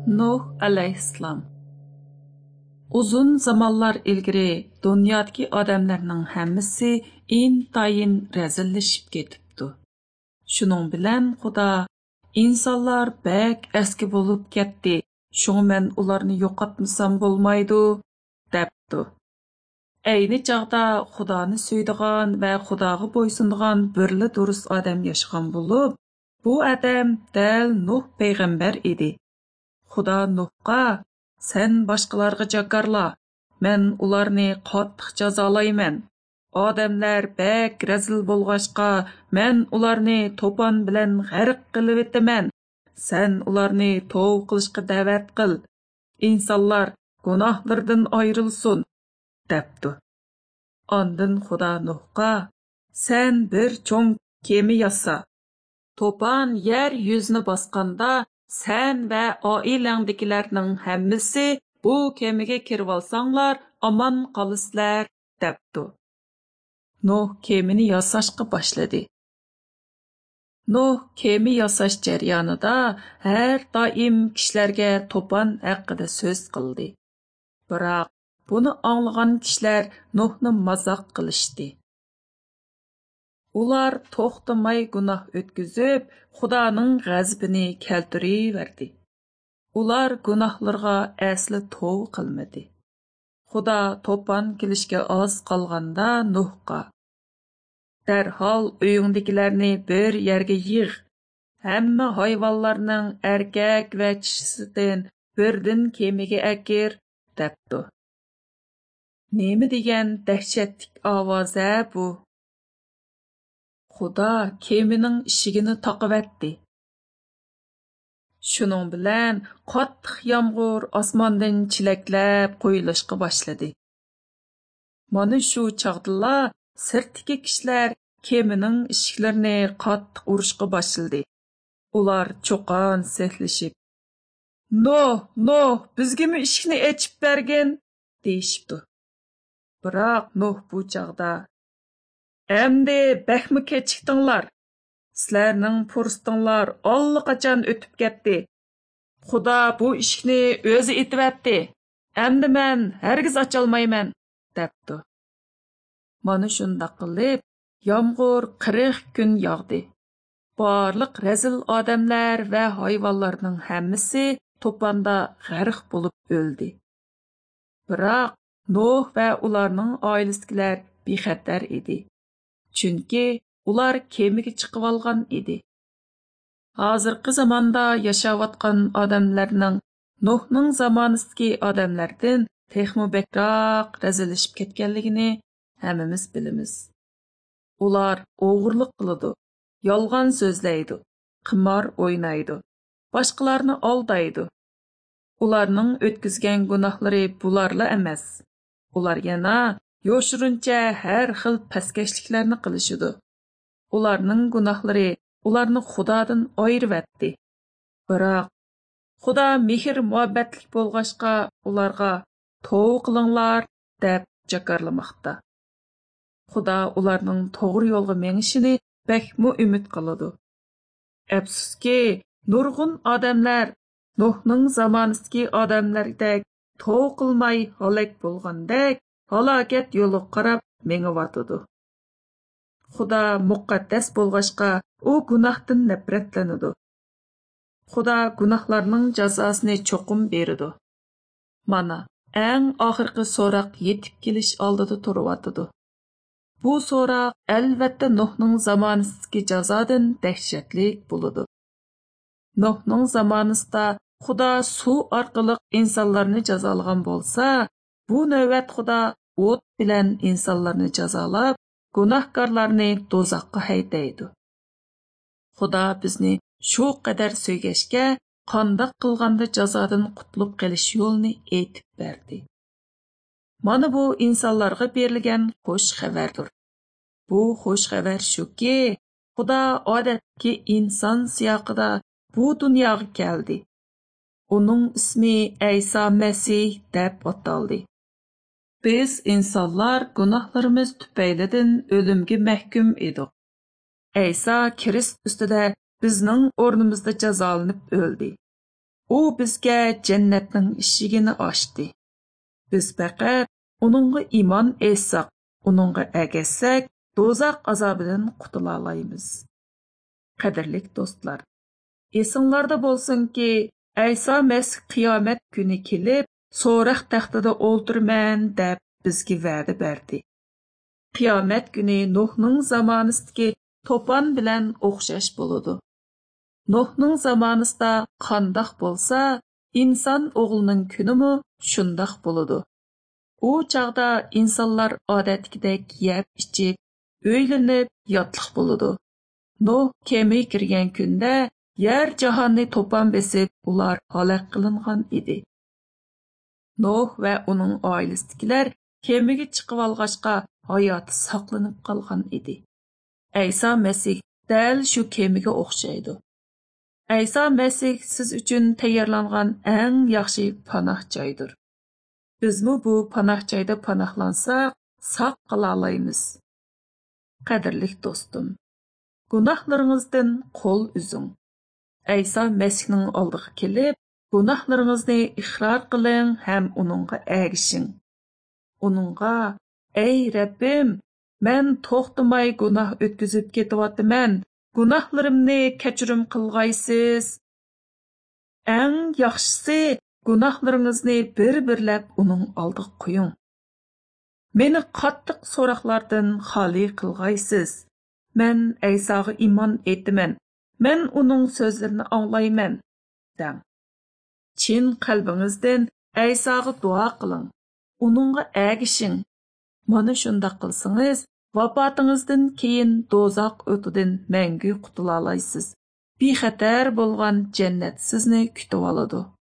Nuh alayhissalom. Uzun zamonlar ilgari dunyodagi odamlarning hammasi intayin razillashib ketibdi. Shuning bilan Xudo insonlar bak eski bo'lib ketdi. Shunga men ularni yo'qotmasam bo'lmaydi, debdi. Ayni chaqda Xudoni suydigan va Xudoga bo'ysunadigan birli durust odam yashagan bo'lib, bu odam dal Nuh payg'ambar edi. Xudo Nuhqa: "Sen boshqalarga jakarla, men ularni qattiq jazolayman. Odamlar bak razil bo'lg'achqa, men ularni to'pon bilan g'arq qilib etaman. Sen ularni tov qilishga da'vat qil. İnsanlar gunohlardan ayrilsin," debdi. Ondan Xudo Nuhqa: "Sen bir cho'ng kema yasa. To'pon yer yuzini bosganda sen va oilangdagilarning hammasi bu kemaga kirib olsanglar, omon qolasizlar," debdi. Nuh kemani yasashga boshladi. Nuh kema yasash jarayonida har doim kishilarga to'pon haqida so'z qildi. Biroq buni anglagan kishilar Nuhni mazoq qilishdi. Ular to'xtamay gunoh o'tkazib, Xudoning g'azabini keltiraverdi. Ular gunohlarga asli tov qilmadi. Xudo to'pon kelishga oz qolganda Nuhqa: "Darhol uyingdagilarni bir yerga yig'h. Hamma hayvonlarning erkak va chishisidan birdan kemaga akir," debdi. Nima degan dahshatli ovoz bu? Xudo kemaning eshigini taqavatdi. Shuning bilan qattiq yomg'ir osmondan chilaklab quyilishga boshladi. Mana shu chaqdilla sirtdagi kishilar kemaning eshiklarini qattiq urishga boshladi. Ular cho'qon sehlashib: "Nuh, bizga mi eshikni ochib bergin?" deyishibdi. Biroq Nuh bu chaqda: "Endi bakmi kechikdinglar. Sizlarning furstinglar allaqachon o'tib ketdi. Xudo bu eshikni o'zi etivatdi. Endi men hargiz ocholmayman," debdi. Mana shunda qilib, yomg'ir 40 kun yog'di. Barliq razil odamlar va hayvonlarning hammasi to'ponda g'arq bo'lib o'ldi. Biroq Nuh va ularning oilasidagilar bexatar edi. Chunki ular kemaga chiqib olgan edi. Hozirgi zamonda yashayotgan odamlarning Nuhning zamonasidagi odamlardan texmo bekroq razilishib ketganligini hammamiz bilamiz. Ular o'g'irlik qiladi, yolg'on so'zlaydi, qimor o'ynaydi, boshqalarni aldaydi. Ularning o'tkazgan gunohlari bularla emas. Ular yana yo'shirincha har xil paskashliklarni qilishidi. Ularning gunohlari ularni Xudodan ayirvatdi. Biroq Xudo mehr muhabbatlik bo'lg'achqa ularga tov qilinglar deb jakarlamoqda. Xudo ularning to'g'ri yo'lga mengishini bakmu umid qiladi. Afsuski, nurg'un odamlar Nuhning zamonasidagi odamlardek tov qilmay halok bo'lgandek halokat yo'li qarab mengivatadi. Xudo muqaddas bo'lg'achqa u gunohdan nafratlanadi. Xudo gunohlarning jazosini cho'qim beradi. Mana, eng oxirgi so'roq yetib kelish oldida turibdi. Bu so'roq albatta Nuhning zamonasidagi jazodan dahshatli bo'ladi. Nuhning zamonasida Xudo suv orqali insonlarni jazolagan bo'lsa, bu navbat Xudo o't bilan insonlarni jazolab, gunohkorlarni do'zaxga haydaydi. Xudo bizni shu qadar so'ygashga, qandoq qilganda jazodan qutulib qolish yo'lini aytib berdi. Mana bu insonlarga berilgan xush xabardir. Bu xush xabar shuki, Xudo odatdagi inson siyoqida bu dunyoga keldi. Uning ismi Ayso Masih deb ataldi. Biz insonlar gunohlarimiz tufaylidan o'limga mahkum edik. Ayso Kirist ustida bizning o'rnimizda jazolanib o'ldi. U bizga jannatning eshigini ochdi. Biz faqat uningga iymon etsak, uningga ergashsak, do'zax azobidan qutula olamiz. Qadrli do'stlar, esinglarda bo'lsinki, Ayso Masih qiyomat kuni kelib, so'roq taxtida o'ltirman deb bizga va'da berdi. Qiyomat kuni Nuhning zamonasidagi to'pon bilan o'xshash bo'ladi. Nuhning zamonasida qandoq bo'lsa, inson o'g'lining kunimi shundoq bo'ladi. U chaqda insonlar odatdagidek yeb-ichib, o'ylanib, yotliq bo'ladi. Nuh kemiga kirgan kunda yer jahonni to'pon besib, ular halok qilingan edi. Nuh va uning oilasidagilar kemiga chiqib olg'achqa hayoti saqlanib qolgan edi. Ayso Masih dal shu kemiga o'xshaydi. Ayso Masih siz uchun tayyorlangan eng yaxshi panoh joydir. Bizmi bu panoh joyda panohlansak, saq qola olamiz. Qadrli do'stim, gunohlaringizdan qo'l uzing. Ayso Masihning oldiga kelib, gunohlaringizni iqror qiling ham uningga ergishing. Uningga: "Ey Rabbim, men to'xtamay gunoh o'tkazib ketyapman. Gunohlarimni kechirim qilg'aysiz." Eng yaxshisi, gunohlaringizni bir-birlab uning oldiga qo'ying. Meni qattiq so'roqlardan xoli qilg'aysiz. Men Aysoga iymon etaman. Men uning so'zlarini anglayman. Deng. Chin qalbingizdan Aysoga duo qiling. Uningga ergishing. Mana shunda qilsangiz, vafotingizdan keyin do'zax o'tidan mangu qutula olasiz. Bexatar bo'lgan jannat sizni kutib oladi.